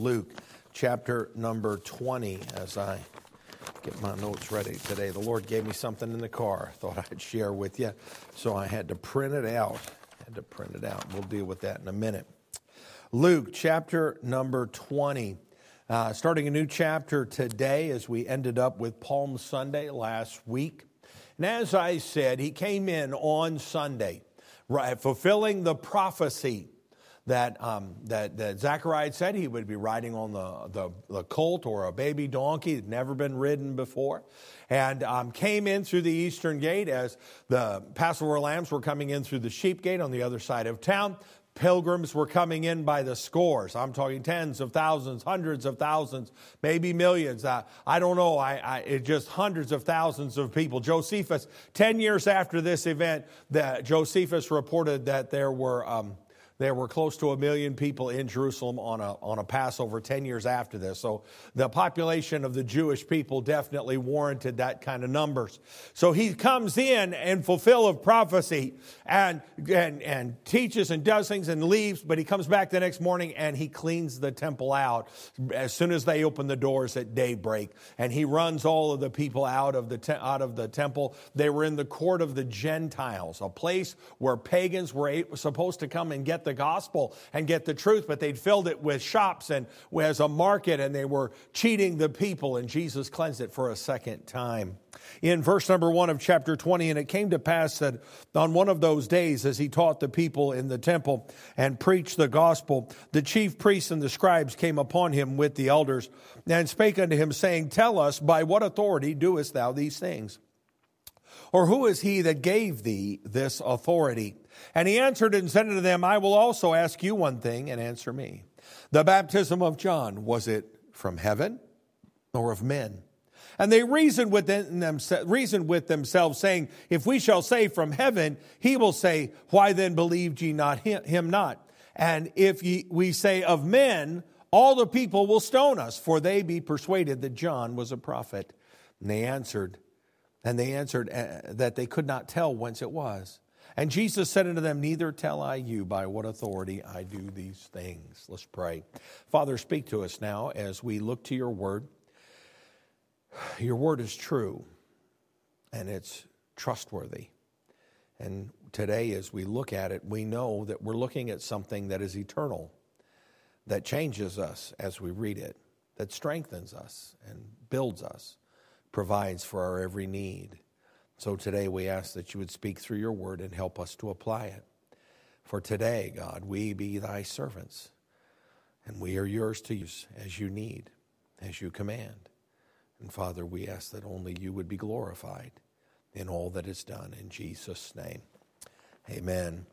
Luke chapter number 20, as I get my notes ready today. The Lord gave me something in the car I thought I'd share with you, so I had to print it out. We'll deal with that in a minute. Luke chapter number 20. Starting a new chapter today as we ended up with Palm Sunday last week. And as I said, he came in on Sunday, right, fulfilling the prophecy that Zechariah had said he would be riding on the colt or a baby donkey that had never been ridden before, and came in through the eastern gate as the Passover lambs were coming in through the sheep gate on the other side of town. Pilgrims were coming in by the scores. I'm talking tens of thousands, hundreds of thousands, maybe millions. I don't know. It just hundreds of thousands of people. Josephus, 10 years after this event, Josephus reported that there were close to 1 million people in Jerusalem on a Passover 10 years after this. So the population of the Jewish people definitely warranted that kind of numbers. So he comes in and fulfills prophecy and teaches and does things and leaves, but he comes back the next morning and he cleans the temple out as soon as they open the doors at daybreak. And he runs all of the people out of the temple. They were in the court of the Gentiles, a place where pagans were supposed to come and get the gospel and get the truth, but they'd filled it with shops and as a market, and they were cheating the people, and Jesus cleansed it for a second time. In verse number 1 of chapter 20, and it came to pass that on one of those days, as he taught the people in the temple and preached the gospel, the chief priests and the scribes came upon him with the elders and spake unto him, saying, Tell us, by what authority doest thou these things? Or who is he that gave thee this authority? And he answered and said unto them, I will also ask you one thing, and answer me. The baptism of John, was it from heaven or of men? And they reasoned with themselves, saying, If we shall say from heaven, he will say, Why then believed ye not him not? And if we say of men, all the people will stone us, for they be persuaded that John was a prophet. And they answered that they could not tell whence it was. And Jesus said unto them, Neither tell I you by what authority I do these things. Let's pray. Father, speak to us now as we look to your word. Your word is true, and it's trustworthy. And today, as we look at it, we know that we're looking at something that is eternal, that changes us as we read it, that strengthens us and builds us, provides for our every need. So today we ask that you would speak through your word and help us to apply it. For today, God, we be thy servants, and we are yours to use as you need, as you command. And Father, we ask that only you would be glorified in all that is done. In Jesus' name, amen.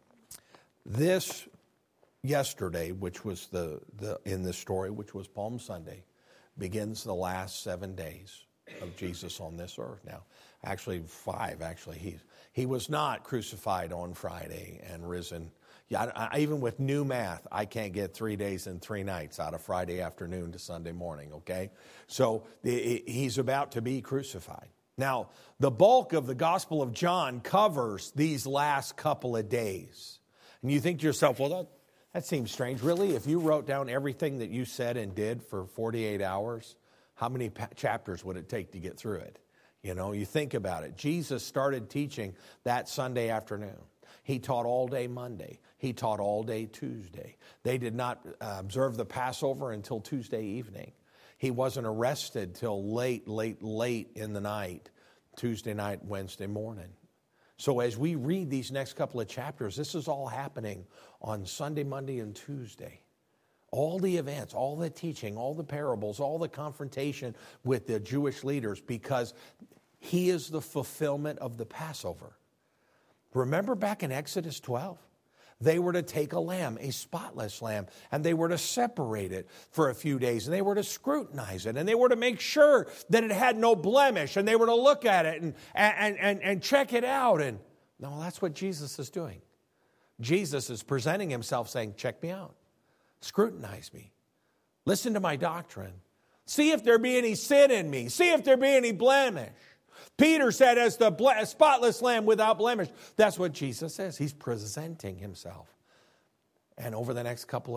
This yesterday, which was in this story, which was Palm Sunday, begins the last 7 days of Jesus on this earth. Now, actually 5, he was not crucified on Friday and risen. Yeah, even with new math, I can't get 3 days and 3 nights out of Friday afternoon to Sunday morning, okay? So he's about to be crucified. Now, the bulk of the Gospel of John covers these last couple of days. And you think to yourself, well, that seems strange. Really? If you wrote down everything that you said and did for 48 hours, how many chapters would it take to get through it? You know, you think about it. Jesus started teaching that Sunday afternoon. He taught all day Monday. He taught all day Tuesday. They did not observe the Passover until Tuesday evening. He wasn't arrested till late in the night, Tuesday night, Wednesday morning. So as we read these next couple of chapters, this is all happening on Sunday, Monday, and Tuesday. All the events, all the teaching, all the parables, all the confrontation with the Jewish leaders, because he is the fulfillment of the Passover. Remember back in Exodus 12? They were to take a lamb, a spotless lamb, and they were to separate it for a few days, and they were to scrutinize it, and they were to make sure that it had no blemish, and they were to look at it and check it out. And no, that's what Jesus is doing. Jesus is presenting himself saying, check me out. Scrutinize me. Listen to my doctrine. See if there be any sin in me. See if there be any blemish. Peter said, as the spotless lamb without blemish. That's what Jesus says. He's presenting himself. And over the next couple of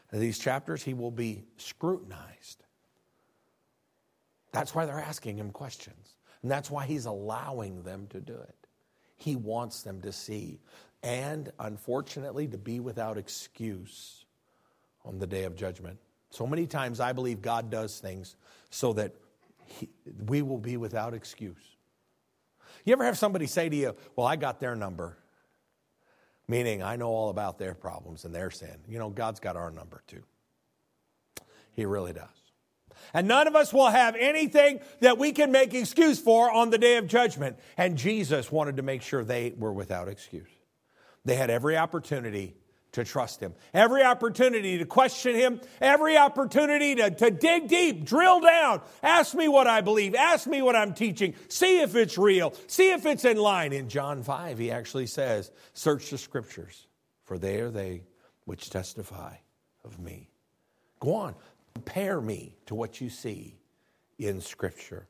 these chapters, he will be scrutinized. That's why they're asking him questions. And that's why he's allowing them to do it. He wants them to see. And unfortunately, to be without excuse on the day of judgment. So many times I believe God does things so that we will be without excuse. You ever have somebody say to you, well, I got their number. Meaning, I know all about their problems and their sin. You know, God's got our number too. He really does. And none of us will have anything that we can make excuse for on the day of judgment. And Jesus wanted to make sure they were without excuse. They had every opportunity to trust him, every opportunity to question him, every opportunity to dig deep, drill down, ask me what I believe, ask me what I'm teaching, see if it's real, see if it's in line. In John 5, he actually says, search the scriptures, for they are they which testify of me. Go on, compare me to what you see in Scripture.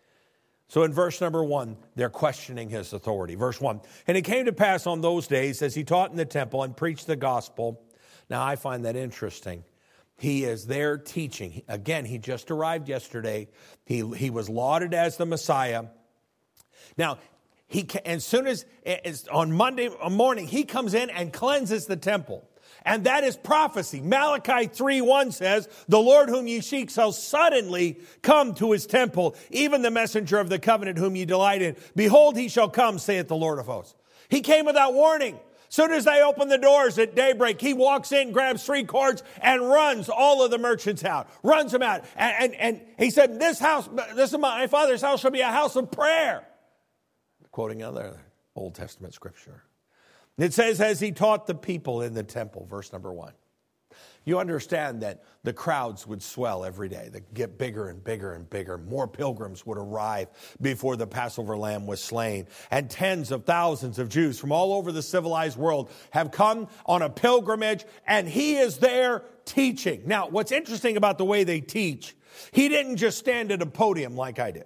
So in verse number 1, they're questioning his authority. Verse 1, and it came to pass on those days as he taught in the temple and preached the gospel. Now I find that interesting. He is there teaching. Again, he just arrived yesterday. He was lauded as the Messiah. Now, as soon as on Monday morning, he comes in and cleanses the temple. And that is prophecy. Malachi 3:1 says, the Lord whom ye seek shall suddenly come to his temple, even the messenger of the covenant whom ye delight in. Behold, he shall come, saith the Lord of hosts. He came without warning. Soon as they open the doors at daybreak, he walks in, grabs 3 cords, and runs all of the merchants out. Runs them out. And he said, this is my Father's house shall be a house of prayer. Quoting another Old Testament scripture. It says, as he taught the people in the temple, verse number 1. You understand that the crowds would swell every day. They'd get bigger and bigger and bigger. More pilgrims would arrive before the Passover lamb was slain. And tens of thousands of Jews from all over the civilized world have come on a pilgrimage, and he is there teaching. Now, what's interesting about the way they teach, he didn't just stand at a podium like I did.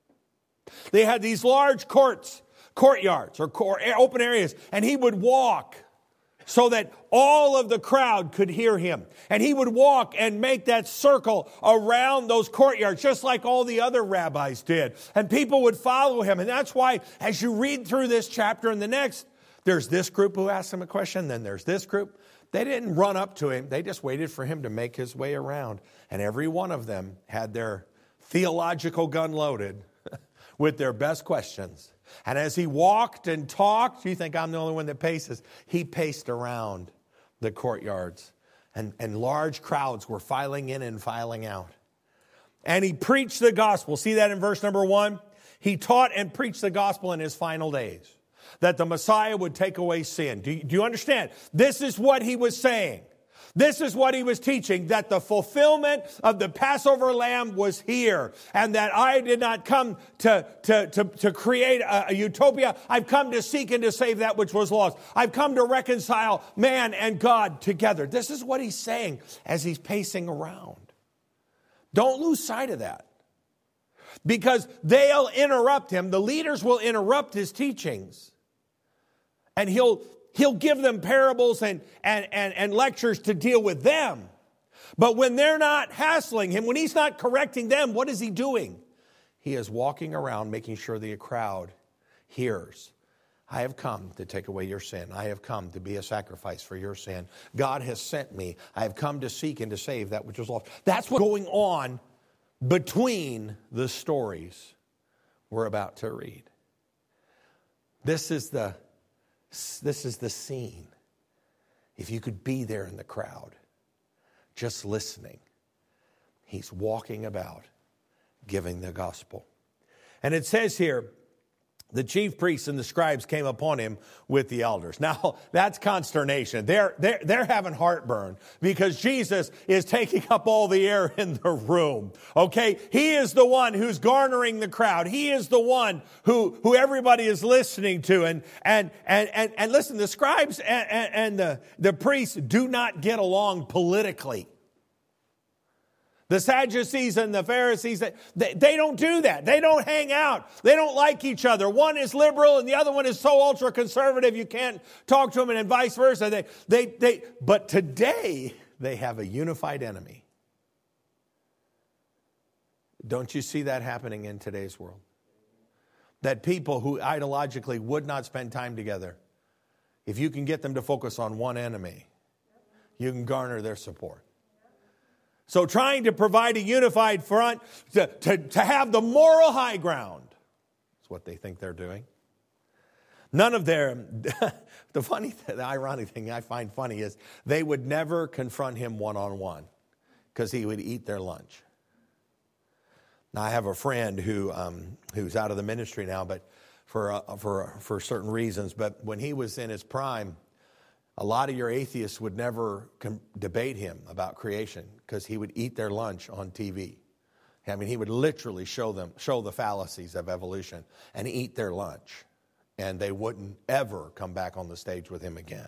They had these large courtyards or open areas, and he would walk so that all of the crowd could hear him. And he would walk and make that circle around those courtyards, just like all the other rabbis did. And people would follow him. And that's why, as you read through this chapter and the next, there's this group who asked him a question, then there's this group. They didn't run up to him. They just waited for him to make his way around. And every one of them had their theological gun loaded with their best questions. And as he walked and talked, you think I'm the only one that paces, he paced around the courtyards. And large crowds were filing in and filing out. And he preached the gospel. See that in verse number 1? He taught and preached the gospel in his final days. That the Messiah would take away sin. Do you understand? This is what he was saying. This is what he was teaching, that the fulfillment of the Passover lamb was here, and that I did not come to create a utopia. I've come to seek and to save that which was lost. I've come to reconcile man and God together. This is what he's saying as he's pacing around. Don't lose sight of that, because they'll interrupt him. The leaders will interrupt his teachings, and he'll give them parables and lectures to deal with them. But when they're not hassling him, when he's not correcting them, what is he doing? He is walking around making sure the crowd hears. I have come to take away your sin. I have come to be a sacrifice for your sin. God has sent me. I have come to seek and to save that which was lost. That's what's going on between the stories we're about to read. This is the scene. If you could be there in the crowd, just listening. He's walking about, giving the gospel. And it says here, the chief priests and the scribes came upon him with the elders. Now, that's consternation. They're having heartburn because Jesus is taking up all the air in the room. Okay? He is the one who's garnering the crowd. He is the one who everybody is listening to. And listen, the scribes and the priests do not get along politically. The Sadducees and the Pharisees, they don't do that. They don't hang out. They don't like each other. One is liberal and the other one is so ultra-conservative you can't talk to them, and vice versa. But today, they have a unified enemy. Don't you see that happening in today's world? That people who ideologically would not spend time together, if you can get them to focus on one enemy, you can garner their support. So trying to provide a unified front to have the moral high ground is what they think they're doing. None of their, the ironic thing I find funny is they would never confront him one-on-one because he would eat their lunch. Now, I have a friend who's out of the ministry now, but for certain reasons. But when he was in his prime, a lot of your atheists would never debate him about creation because he would eat their lunch on TV. I mean, he would literally show the fallacies of evolution and eat their lunch. And they wouldn't ever come back on the stage with him again.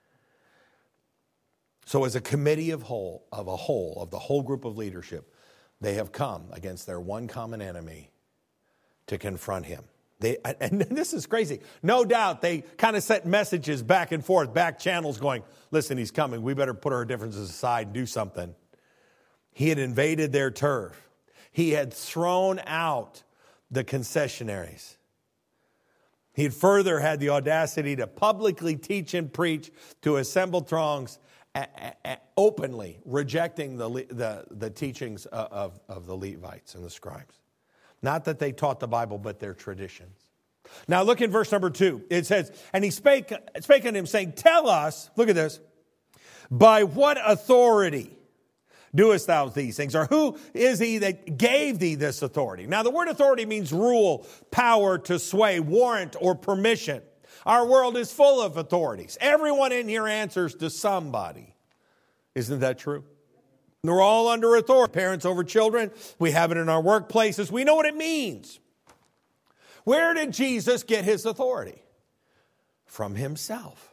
So as a committee of the whole group of leadership, they have come against their one common enemy to confront him. And this is crazy. No doubt they kind of sent messages back and forth, back channels going, listen, he's coming. We better put our differences aside and do something. He had invaded their turf. He had thrown out the concessionaries. He had further had the audacity to publicly teach and preach to assembled throngs, openly rejecting the teachings of the Levites and the scribes. Not that they taught the Bible, but their traditions. Now look in verse number 2. It says, and he spake unto him, saying, tell us, look at this, by what authority doest thou these things? Or who is he that gave thee this authority? Now the word authority means rule, power to sway, warrant, or permission. Our world is full of authorities. Everyone in here answers to somebody. Isn't that true? We're all under authority. Parents over children. We have it in our workplaces. We know what it means. Where did Jesus get his authority? From himself.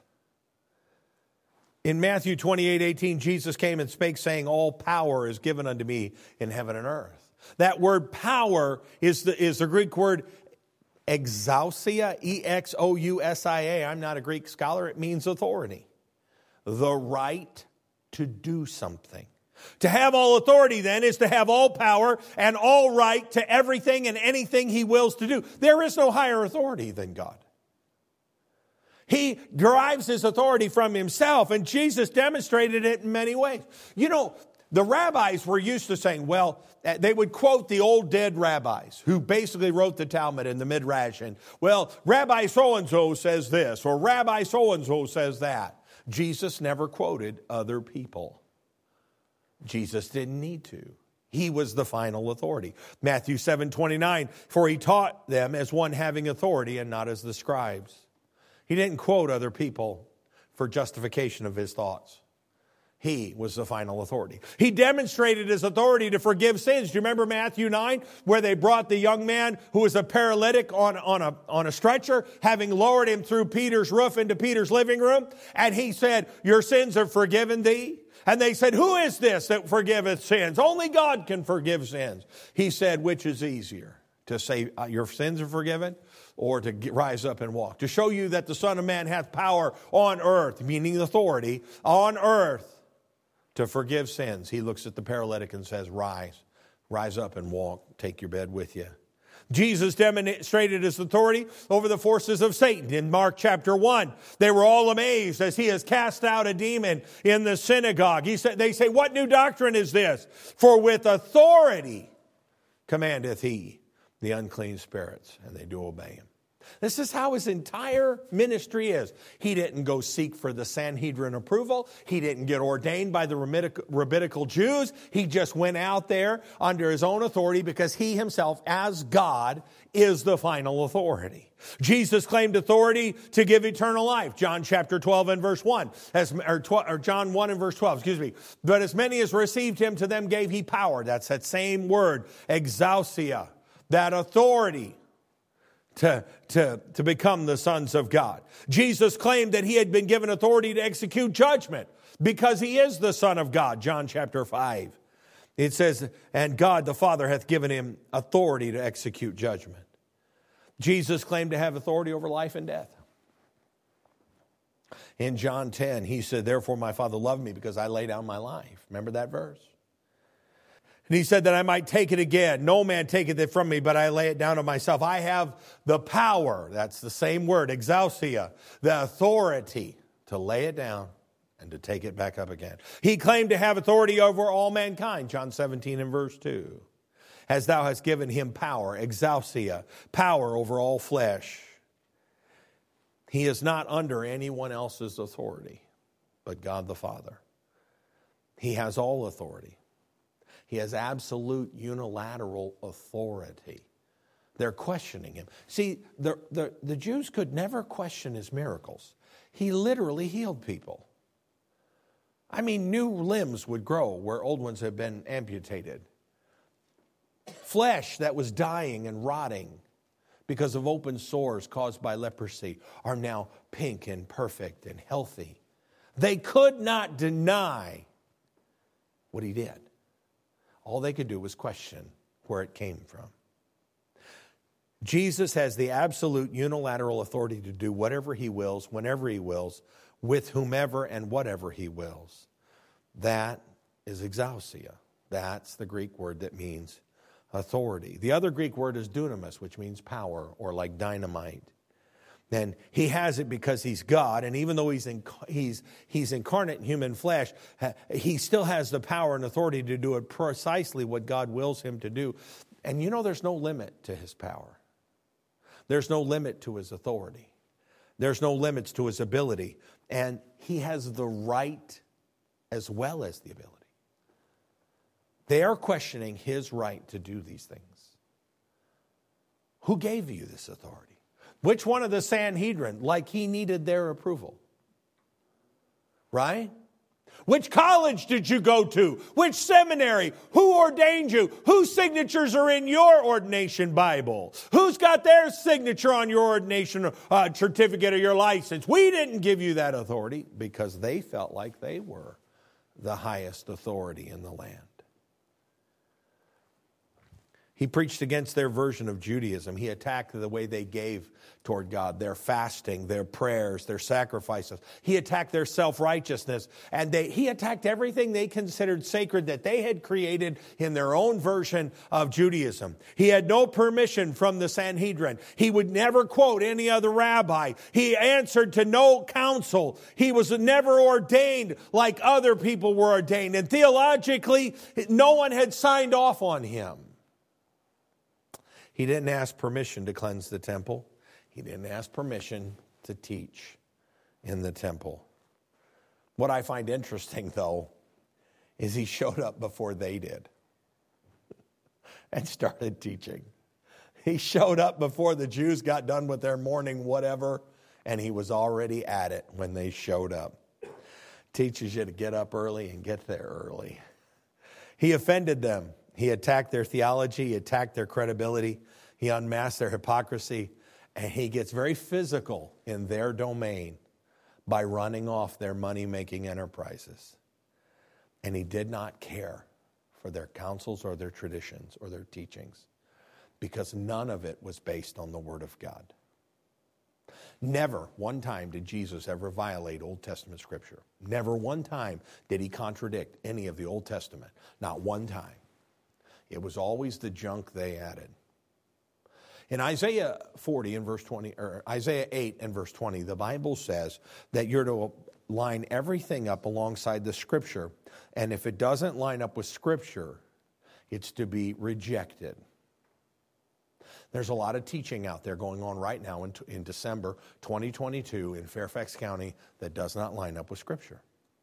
In Matthew 28:18, Jesus came and spake, saying, all power is given unto me in heaven and earth. That word power is the Greek word exousia, E-X-O-U-S-I-A. I'm not a Greek scholar. It means authority. The right to do something. To have all authority, then, is to have all power and all right to everything and anything he wills to do. There is no higher authority than God. He derives his authority from himself, and Jesus demonstrated it in many ways. You know, the rabbis were used to saying, well, they would quote the old dead rabbis who basically wrote the Talmud and the Midrash. And, well, Rabbi so-and-so says this, or Rabbi so-and-so says that. Jesus never quoted other people. Jesus didn't need to. He was the final authority. Matthew 7:29, for he taught them as one having authority and not as the scribes. He didn't quote other people for justification of his thoughts. He was the final authority. He demonstrated his authority to forgive sins. Do you remember Matthew 9, where they brought the young man who was a paralytic on a stretcher, having lowered him through Peter's roof into Peter's living room? And he said, your sins are forgiven thee. And they said, who is this that forgiveth sins? Only God can forgive sins. He said, which is easier, to say your sins are forgiven, or to rise up and walk? To show you that the Son of Man hath power on earth, meaning authority, on earth, to forgive sins. He looks at the paralytic and says, rise up and walk, take your bed with you. Jesus demonstrated his authority over the forces of Satan. In Mark chapter 1, they were all amazed as he has cast out a demon in the synagogue. They say, what new doctrine is this? For with authority commandeth he the unclean spirits, and they do obey him. This is how his entire ministry is. He didn't go seek for the Sanhedrin approval. He didn't get ordained by the rabbinical Jews. He just went out there under his own authority because he himself, as God, is the final authority. Jesus claimed authority to give eternal life. John chapter 12 and verse 1. John 1 and verse 12, excuse me. But as many as received him, to them gave he power. That's that same word, exousia, that authority to become the sons of God. Jesus claimed that he had been given authority to execute judgment because he is the Son of God. John chapter 5. It says, and God the Father hath given him authority to execute judgment. Jesus claimed to have authority over life and death. In John 10, he said, therefore my Father loved me because I lay down my life. Remember that verse? And he said that I might take it again. No man taketh it from me, but I lay it down of myself. I have the power, that's the same word, exousia, the authority to lay it down and to take it back up again. He claimed to have authority over all mankind, John 17 and verse 2. As thou hast given him power, exousia, power over all flesh. He is not under anyone else's authority, but God the Father. He has all authority. He has absolute unilateral authority. They're questioning him. See, the Jews could never question his miracles. He literally healed people. I mean, new limbs would grow where old ones had been amputated. Flesh that was dying and rotting because of open sores caused by leprosy are now pink and perfect and healthy. They could not deny what he did. All they could do was question where it came from. Jesus has the absolute unilateral authority to do whatever he wills, whenever he wills, with whomever and whatever he wills. That is exousia. That's the Greek word that means authority. The other Greek word is dunamis, which means power or like dynamite. And he has it because he's God, and even though he's incarnate in human flesh, he still has the power and authority to do it precisely what God wills him to do. And you know there's no limit to his power. There's no limit to his authority. There's no limits to his ability. And he has the right as well as the ability. They are questioning his right to do these things. Who gave you this authority? Which one of the Sanhedrin, like he needed their approval? Right? Which college did you go to? Which seminary? Who ordained you? Whose signatures are in your ordination Bible? Who's got their signature on your ordination certificate or your license? We didn't give you that authority because they felt like they were the highest authority in the land. He preached against their version of Judaism. He attacked the way they gave toward God, their fasting, their prayers, their sacrifices. He attacked their self-righteousness, and he attacked everything they considered sacred that they had created in their own version of Judaism. He had no permission from the Sanhedrin. He would never quote any other rabbi. He answered to no council. He was never ordained like other people were ordained. And theologically, no one had signed off on him. He didn't ask permission to cleanse the temple. He didn't ask permission to teach in the temple. What I find interesting, though, is he showed up before they did and started teaching. He showed up before the Jews got done with their morning whatever, and he was already at it when they showed up. Teaches you to get up early and get there early. He offended them. He attacked their theology, he attacked their credibility, he unmasked their hypocrisy, and he gets very physical in their domain by running off their money-making enterprises. And he did not care for their counsels or their traditions or their teachings because none of it was based on the Word of God. Never one time did Jesus ever violate Old Testament Scripture. Never one time did he contradict any of the Old Testament. Not one time. It was always the junk they added. In Isaiah 40 and verse 20, or Isaiah 8 and verse 20, the Bible says that you're to line everything up alongside the Scripture. And if it doesn't line up with Scripture, it's to be rejected. There's a lot of teaching out there going on right now in December 2022 in Fairfax County that does not line up with Scripture.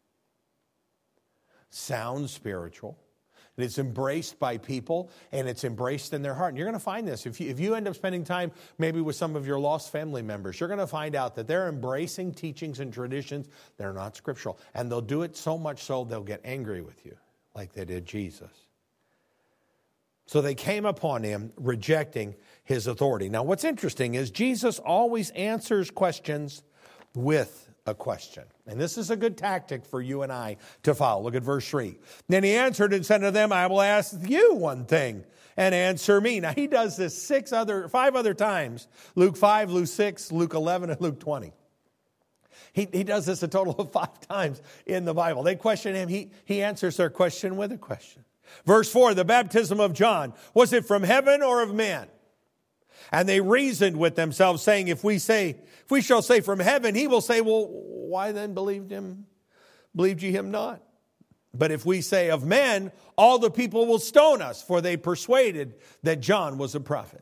Sounds spiritual. And it's embraced by people, and it's embraced in their heart. And you're going to find this. If you end up spending time maybe with some of your lost family members, you're going to find out that they're embracing teachings and traditions that are not scriptural. And they'll do it so much so they'll get angry with you, like they did Jesus. So they came upon him rejecting his authority. Now what's interesting is Jesus always answers questions with a question. And this is a good tactic for you and I to follow. Look at verse 3. Then he answered and said to them, I will ask you one thing and answer me. Now he does this 5 other times. Luke 5, Luke 6, Luke 11, and Luke 20. He does this a total of 5 times in the Bible. They question him. He answers their question with a question. Verse 4, the baptism of John, was it from heaven or of man? And they reasoned with themselves, saying, if we shall say from heaven, he will say, well, why then believed ye him not? But if we say of men, all the people will stone us, for they persuaded that John was a prophet.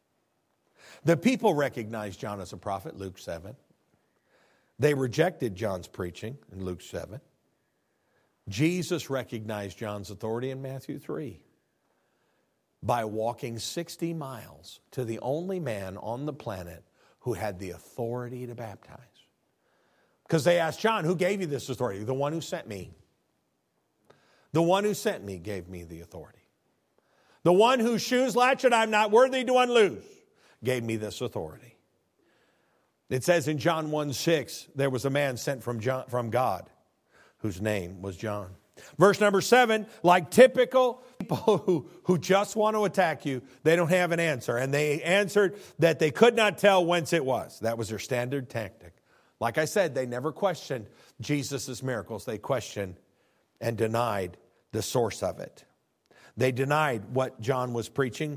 The people recognized John as a prophet, Luke 7. They rejected John's preaching in Luke 7. Jesus recognized John's authority in Matthew 3 by walking 60 miles to the only man on the planet who had the authority to baptize. Because they asked John, who gave you this authority? The one who sent me. The one who sent me gave me the authority. The one whose shoes latchet I'm not worthy to unloose gave me this authority. It says in John 1:6, there was a man sent from God whose name was John. Verse number 7, like typical people who just want to attack you, they don't have an answer. And they answered that they could not tell whence it was. That was their standard tactic. Like I said, they never questioned Jesus' miracles. They questioned and denied the source of it. They denied what John was preaching.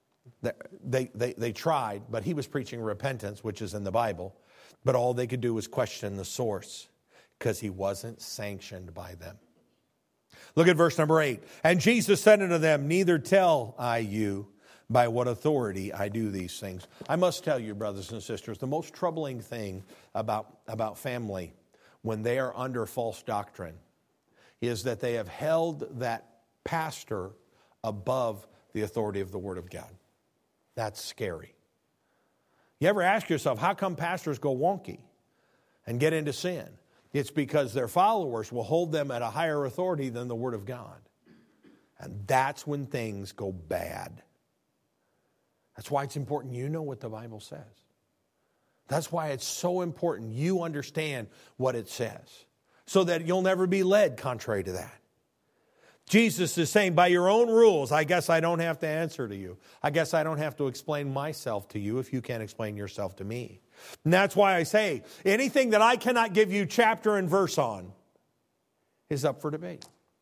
They tried, but he was preaching repentance, which is in the Bible. But all they could do was question the source because he wasn't sanctioned by them. Look at verse number 8. And Jesus said unto them, neither tell I you by what authority I do these things. I must tell you, brothers and sisters, the most troubling thing about family when they are under false doctrine is that they have held that pastor above the authority of the Word of God. That's scary. You ever ask yourself, how come pastors go wonky and get into sin? It's because their followers will hold them at a higher authority than the Word of God. And that's when things go bad. That's why it's important you know what the Bible says. That's why it's so important you understand what it says, so that you'll never be led contrary to that. Jesus is saying, by your own rules, I guess I don't have to answer to you. I guess I don't have to explain myself to you if you can't explain yourself to me. And that's why I say, anything that I cannot give you chapter and verse on is up for debate.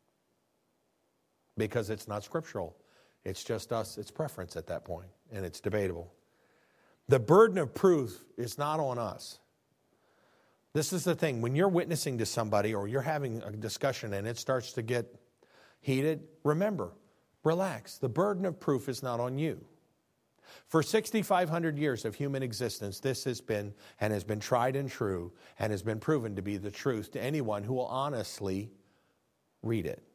Because it's not scriptural. It's just us, it's preference at that point, and it's debatable. The burden of proof is not on us. This is the thing, when you're witnessing to somebody or you're having a discussion and it starts to get heated, remember, relax. The burden of proof is not on you. For 6,500 years of human existence, this has been tried and true and has been proven to be the truth to anyone who will honestly read it.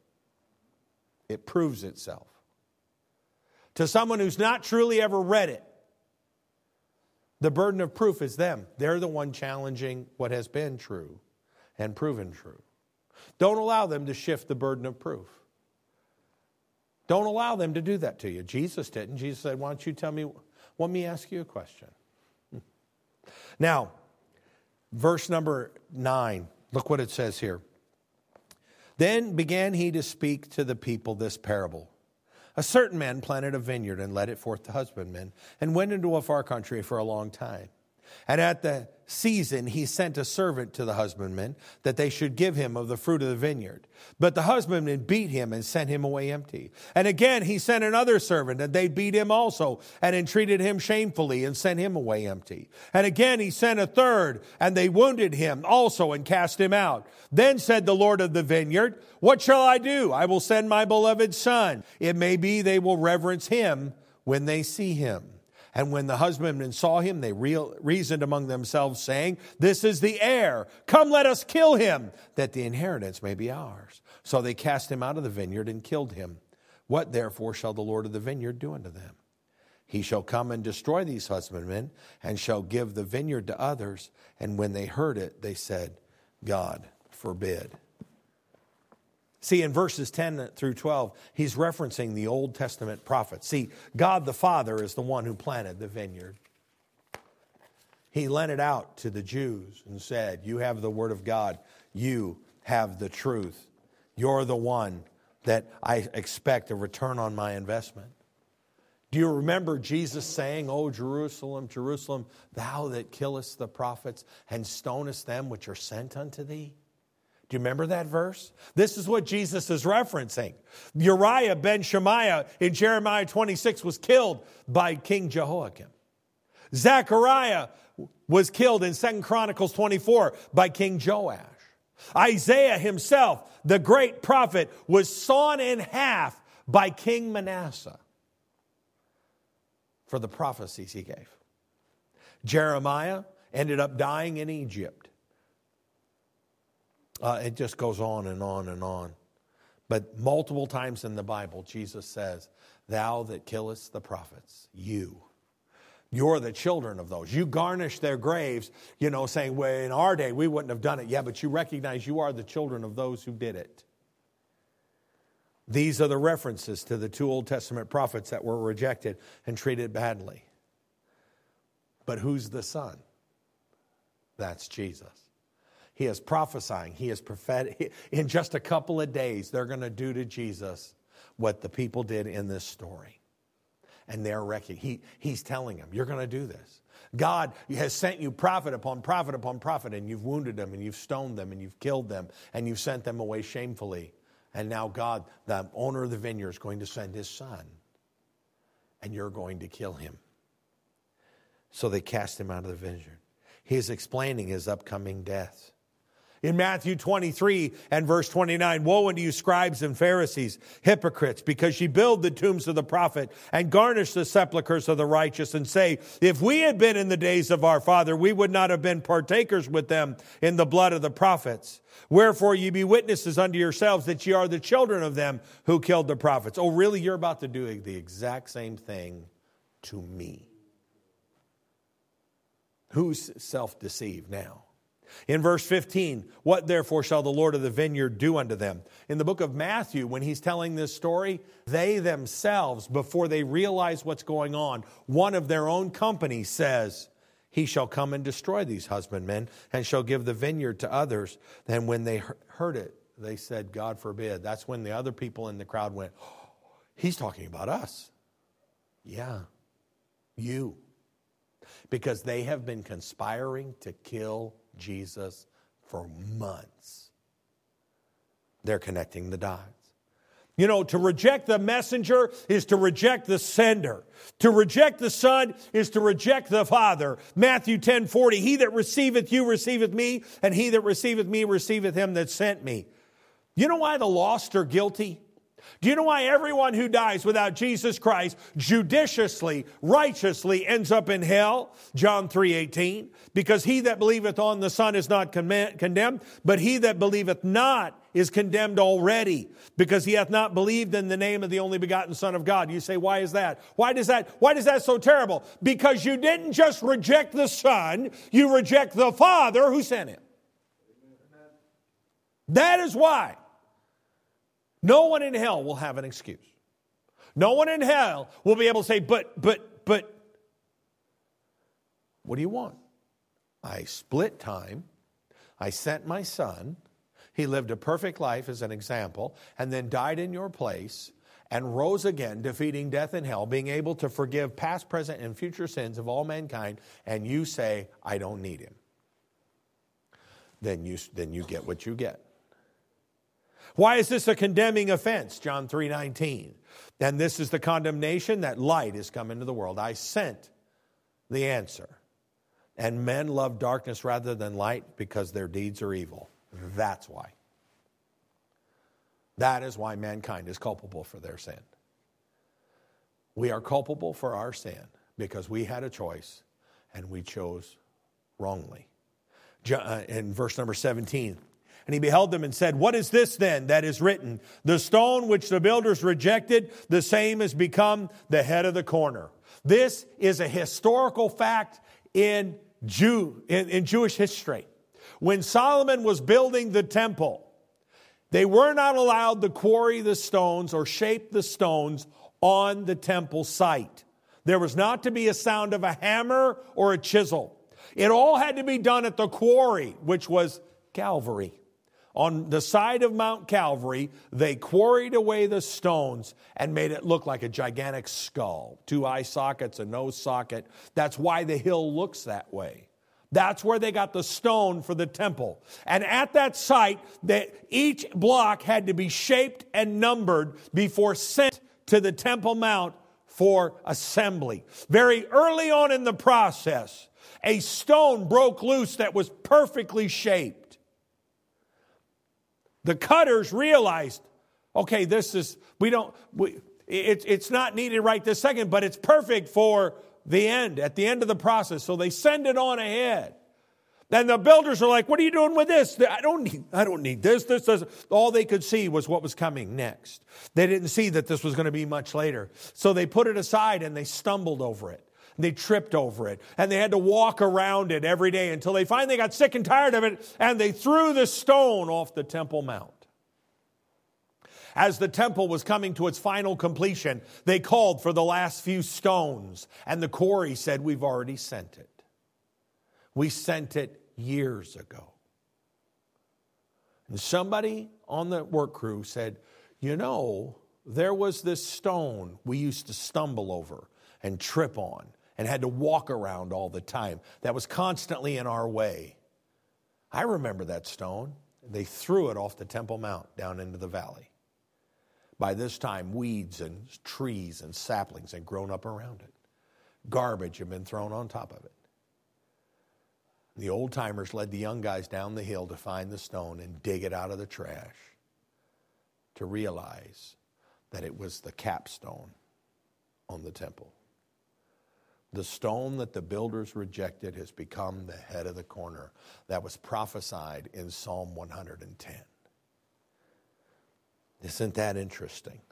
It proves itself. To someone who's not truly ever read it, the burden of proof is them. They're the one challenging what has been true and proven true. Don't allow them to shift the burden of proof. Don't allow them to do that to you. Jesus didn't. Jesus said, why don't you tell me, let me ask you a question. Now, verse number 9, look what it says here. Then began he to speak to the people this parable. A certain man planted a vineyard and led it forth to husbandmen and went into a far country for a long time. And at the season he sent a servant to the husbandmen that they should give him of the fruit of the vineyard. But the husbandmen beat him and sent him away empty. And again he sent another servant, and they beat him also and entreated him shamefully and sent him away empty. And again he sent a third, and they wounded him also and cast him out. Then said the Lord of the vineyard, what shall I do? I will send my beloved son. It may be they will reverence him when they see him. And when the husbandmen saw him, they reasoned among themselves, saying, this is the heir. Come, let us kill him, that the inheritance may be ours. So they cast him out of the vineyard and killed him. What therefore shall the Lord of the vineyard do unto them? He shall come and destroy these husbandmen, and shall give the vineyard to others. And when they heard it, they said, God forbid. See, in verses 10 through 12, he's referencing the Old Testament prophets. See, God the Father is the one who planted the vineyard. He lent it out to the Jews and said, you have the word of God. You have the truth. You're the one that I expect a return on my investment. Do you remember Jesus saying, "O Jerusalem, Jerusalem, thou that killest the prophets and stonest them which are sent unto thee"? Do you remember that verse? This is what Jesus is referencing. Uriah ben Shemaiah in Jeremiah 26 was killed by King Jehoiakim. Zechariah was killed in 2 Chronicles 24 by King Joash. Isaiah himself, the great prophet, was sawn in half by King Manasseh for the prophecies he gave. Jeremiah ended up dying in Egypt. It just goes on and on and on. But multiple times in the Bible, Jesus says, "Thou that killest the prophets," you're the children of those. You garnish their graves, saying, "Well, in our day, we wouldn't have done it." Yeah, but you recognize you are the children of those who did it. These are the references to the two Old Testament prophets that were rejected and treated badly. But who's the Son? That's Jesus. He is prophesying. He is prophetic. In just a couple of days, they're going to do to Jesus what the people did in this story. And they're he's telling them, you're going to do this. God has sent you prophet upon prophet upon prophet, and you've wounded them, and you've stoned them, and you've killed them, and you've sent them away shamefully. And now God, the owner of the vineyard, is going to send his Son, and you're going to kill him. So they cast him out of the vineyard. He is explaining his upcoming death. In Matthew 23 and verse 29, "Woe unto you, scribes and Pharisees, hypocrites, because ye build the tombs of the prophet and garnish the sepulchres of the righteous, and say, If we had been in the days of our father, we would not have been partakers with them in the blood of the prophets. Wherefore ye be witnesses unto yourselves that ye are the children of them who killed the prophets." Oh, really? You're about to do the exact same thing to me. Who's self-deceived now? In verse 15, "What therefore shall the Lord of the vineyard do unto them?" In the book of Matthew, when he's telling this story, they themselves, before they realize what's going on, one of their own company says, "He shall come and destroy these husbandmen and shall give the vineyard to others." Then when they heard it, they said, "God forbid." That's when the other people in the crowd went, "Oh, he's talking about us." Yeah, you. Because they have been conspiring to kill Jesus for months. They're connecting the dots. To reject the messenger is to reject the sender. To reject the Son is to reject the Father. Matthew 10:40, "He that receiveth you receiveth me, and he that receiveth me receiveth him that sent me." You know why the lost are guilty? Do you know why everyone who dies without Jesus Christ judiciously, righteously ends up in hell? John 3:18. "Because he that believeth on the Son is not condemned, but he that believeth not is condemned already, because he hath not believed in the name of the only begotten Son of God." You say, why is that? Why is that so terrible? Because you didn't just reject the Son, you reject the Father who sent him. That is why. No one in hell will have an excuse. No one in hell will be able to say, but, what do you want? I split time. I sent my Son. He lived a perfect life as an example, and then died in your place and rose again, defeating death and hell, being able to forgive past, present, and future sins of all mankind, and you say, "I don't need him." Then you get what you get. Why is this a condemning offense? John 3:19. "And this is the condemnation, that light is come into the world. I sent the answer. And men love darkness rather than light because their deeds are evil." That's why. That is why mankind is culpable for their sin. We are culpable for our sin because we had a choice and we chose wrongly. In verse number 17, "And he beheld them and said, What is this then that is written? The stone which the builders rejected, the same has become the head of the corner." This is a historical fact in Jewish history. When Solomon was building the temple, they were not allowed to quarry the stones or shape the stones on the temple site. There was not to be a sound of a hammer or a chisel. It all had to be done at the quarry, which was Calvary, on the side of Mount Calvary, they quarried away the stones and made it look like a gigantic skull. 2 eye sockets, a nose socket. That's why the hill looks that way. That's where they got the stone for the temple. And at that site, each block had to be shaped and numbered before sent to the Temple Mount for assembly. Very early on in the process, a stone broke loose that was perfectly shaped. The cutters realized, okay, it's not needed right this second, but it's perfect for the end, at the end of the process. So they send it on ahead. Then the builders are like, what are you doing with this? I don't need this. This doesn't. All they could see was what was coming next. They didn't see that this was going to be much later. So they put it aside and they stumbled over it. They tripped over it, and they had to walk around it every day until they finally got sick and tired of it, and they threw the stone off the Temple Mount. As the temple was coming to its final completion, they called for the last few stones, and the quarry said, we've already sent it. We sent it years ago. And somebody on the work crew said, there was this stone we used to stumble over and trip on and had to walk around all the time. That was constantly in our way. I remember that stone. They threw it off the Temple Mount down into the valley. By this time, weeds and trees and saplings had grown up around it. Garbage had been thrown on top of it. The old-timers led the young guys down the hill to find the stone and dig it out of the trash to realize that it was the capstone on the temple. The stone that the builders rejected has become the head of the corner that was prophesied in Psalm 110. Isn't that interesting?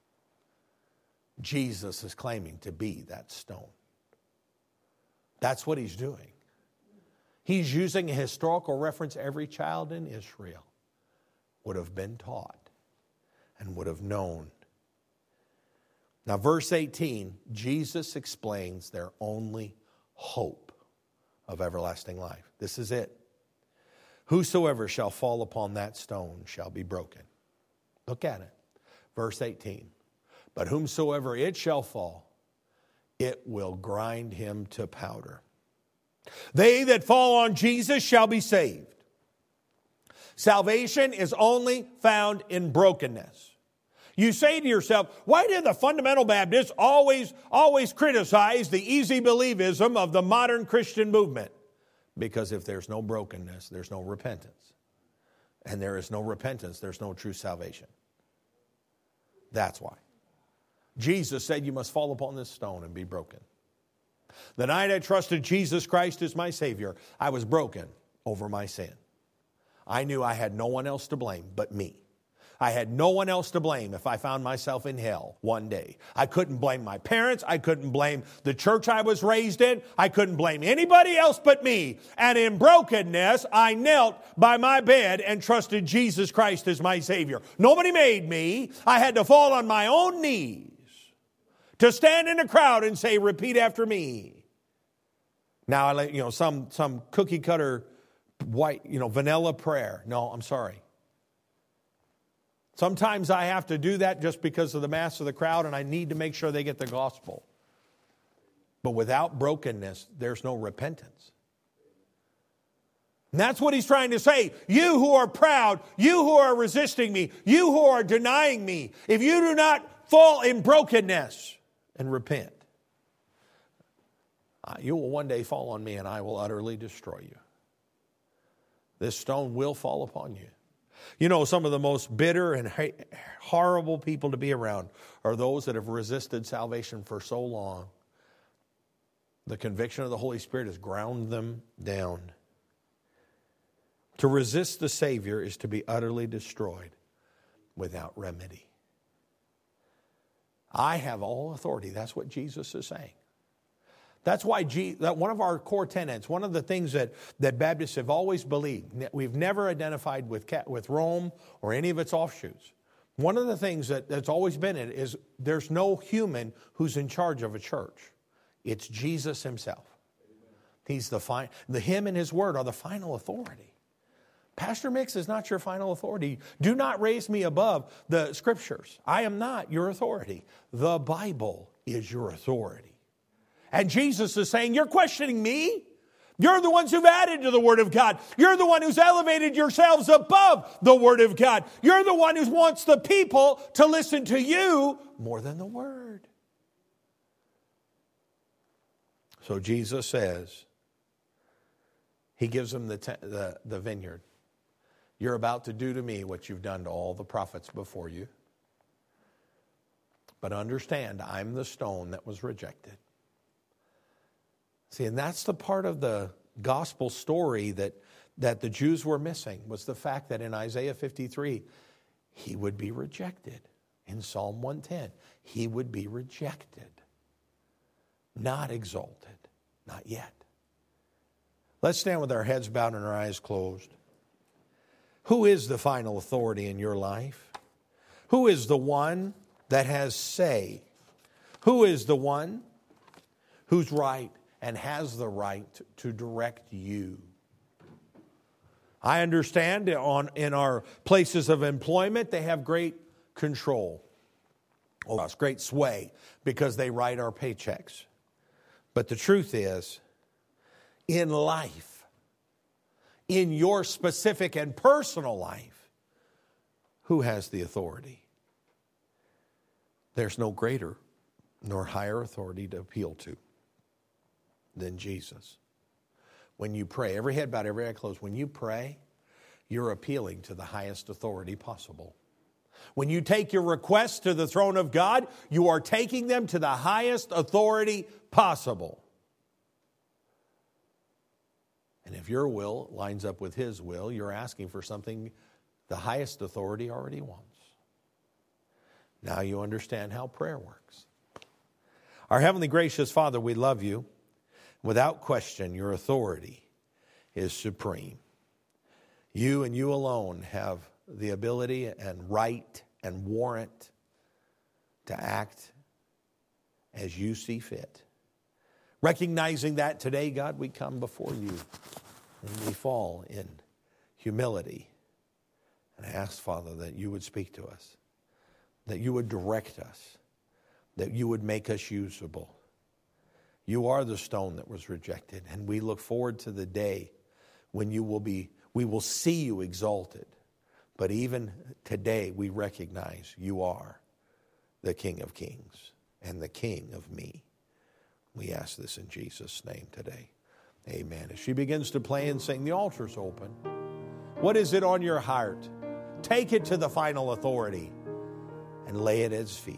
Jesus is claiming to be that stone. That's what he's doing. He's using a historical reference every child in Israel would have been taught and would have known. Now, verse 18, Jesus explains their only hope of everlasting life. This is it. Whosoever shall fall upon that stone shall be broken. Look at it. Verse 18. But whomsoever it shall fall, it will grind him to powder. They that fall on Jesus shall be saved. Salvation is only found in brokenness. You say to yourself, why do the fundamental Baptists always criticize the easy believism of the modern Christian movement? Because if there's no brokenness, there's no repentance. And there is no repentance, there's no true salvation. That's why. Jesus said you must fall upon this stone and be broken. The night I trusted Jesus Christ as my Savior, I was broken over my sin. I knew I had no one else to blame but me. I had no one else to blame if I found myself in hell one day. I couldn't blame my parents. I couldn't blame the church I was raised in. I couldn't blame anybody else but me. And in brokenness, I knelt by my bed and trusted Jesus Christ as my Savior. Nobody made me. I had to fall on my own knees to stand in a crowd and say, repeat after me. Now, some cookie cutter white, vanilla prayer. No, I'm sorry. Sometimes I have to do that just because of the mass of the crowd, and I need to make sure they get the gospel. But without brokenness, there's no repentance. And that's what he's trying to say. You who are proud, you who are resisting me, you who are denying me, if you do not fall in brokenness and repent, you will one day fall on me and I will utterly destroy you. This stone will fall upon you. Some of the most bitter and horrible people to be around are those that have resisted salvation for so long. The conviction of the Holy Spirit has ground them down. To resist the Savior is to be utterly destroyed without remedy. I have all authority. That's what Jesus is saying. That's why one of our core tenets, one of the things that Baptists have always believed, we've never identified with Rome or any of its offshoots. One of the things that's always been it is there's no human who's in charge of a church. It's Jesus himself. He's him and his word are the final authority. Pastor Mix is not your final authority. Do not raise me above the Scriptures. I am not your authority. The Bible is your authority. And Jesus is saying, you're questioning me? You're the ones who've added to the Word of God. You're the one who's elevated yourselves above the Word of God. You're the one who wants the people to listen to you more than the Word. So Jesus says, he gives them the vineyard. You're about to do to me what you've done to all the prophets before you. But understand, I'm the stone that was rejected. See, and that's the part of the gospel story that the Jews were missing, was the fact that in Isaiah 53, he would be rejected. In Psalm 110, he would be rejected. Not exalted. Not yet. Let's stand with our heads bowed and our eyes closed. Who is the final authority in your life? Who is the one that has say? Who is the one who's right and has the right to direct you? I understand in our places of employment, they have great control over us, great sway, because they write our paychecks. But the truth is, in life, in your specific and personal life, who has the authority? There's no greater nor higher authority to appeal to than Jesus. When you pray, every head bowed, every eye closed, when you pray, you're appealing to the highest authority possible. When you take your requests to the throne of God, you are taking them to the highest authority possible. And if your will lines up with His will, you're asking for something the highest authority already wants. Now you understand how prayer works. Our heavenly gracious Father, we love you. Without question, your authority is supreme. You and you alone have the ability and right and warrant to act as you see fit. Recognizing that today, God, we come before you and we fall in humility and ask, Father, that you would speak to us, that you would direct us, that you would make us usable. You are the stone that was rejected, and we look forward to the day when we will see you exalted. But even today, we recognize you are the King of Kings and the King of me. We ask this in Jesus' name today. Amen. As she begins to play and sing, the altar's open. What is it on your heart? Take it to the final authority and lay it at His feet.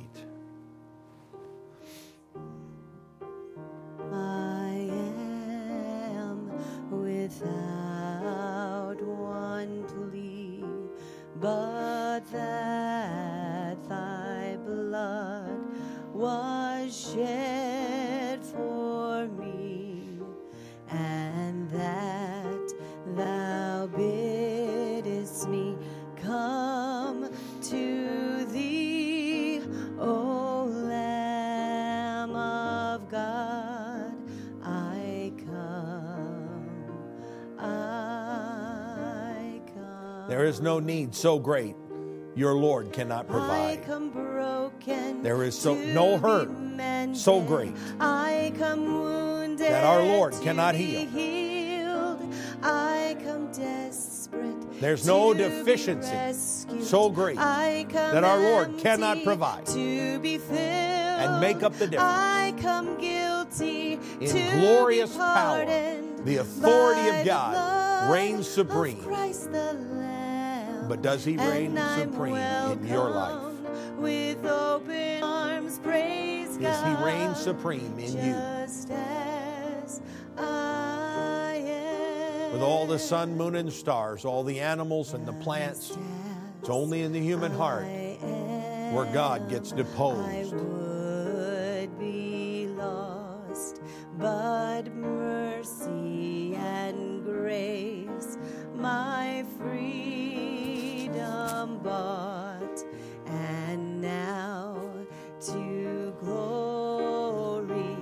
I am without one plea, but that thy blood was shed for me, and that thou biddest me come to thee, O Lamb of God. I come. There is no need so great your Lord cannot provide. I come broken. There is no hurt so great I come wounded that our Lord cannot to be heal. Healed. I come desperate. There's no to be deficiency rescued. so great I come that our Lord empty cannot provide to be filled. and make up the difference. I come guilty In to glorious be power, pardoned the authority by of the God blood reigns supreme. of Christ the Lamb. But does He reign And I'm supreme in your life? welcome with open arms, praise God. Does He reign supreme in you? Just as I am. With all the sun, moon, and stars, all the animals and the plants, it's only in the human heart where God gets I deposed. would be lost, but mercy and grace my freedom bought, and now to glory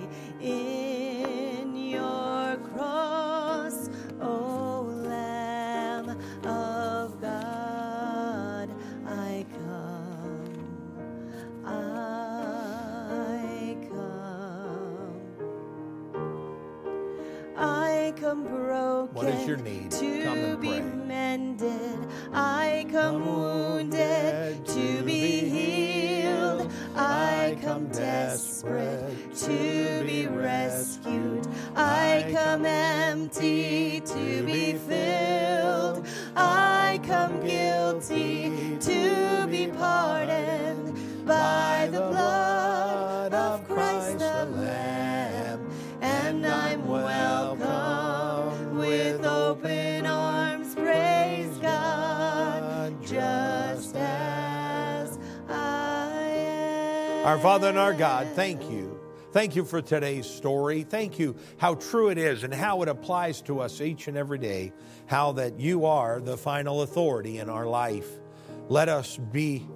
in your cross, O Lamb of come broken. What is your need? To Come and be pray. mended. I come wounded to be healed. I come desperate to be rescued. I come empty to be filled. I come guilty to be pardoned by the blood of Christ the Lamb. And I'm welcome with open arms, praise God, just as I am. Our Father and our God, thank you. Thank you for today's story. Thank you how true it is and how it applies to us each and every day, how that you are the final authority in our life. Let us be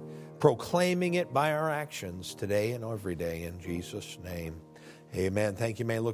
proclaiming it by our actions today and every day in Jesus' name. Amen. Thank you. May look